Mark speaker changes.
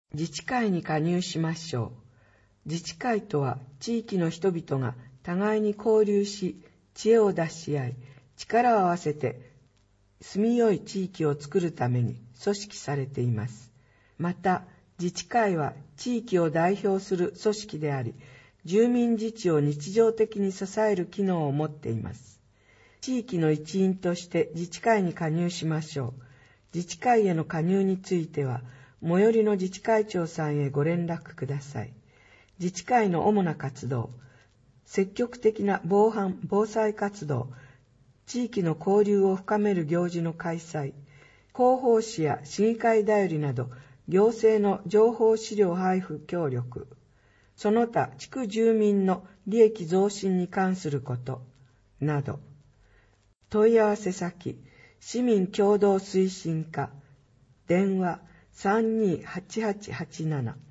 Speaker 1: 自治会に加入しましょう。自治会とは、地域の人々が互いに交流し、知恵を出し合い、力を合わせて住みよい地域を作るために組織されています。また、自治会は地域を代表する組織であり、住民自治を日常的に支える機能を持っています。地域の一員として自治会に加入しましょう。自治会への加入については、最寄りの自治会長さんへご連絡ください。自治会の主な活動、積極的な防犯・防災活動、地域の交流を深める行事の開催、広報誌や市議会だよりなど、行政の情報資料配布協力、その他地区住民の利益増進に関することなど。問い合わせ先、市民共同推進課、電話328887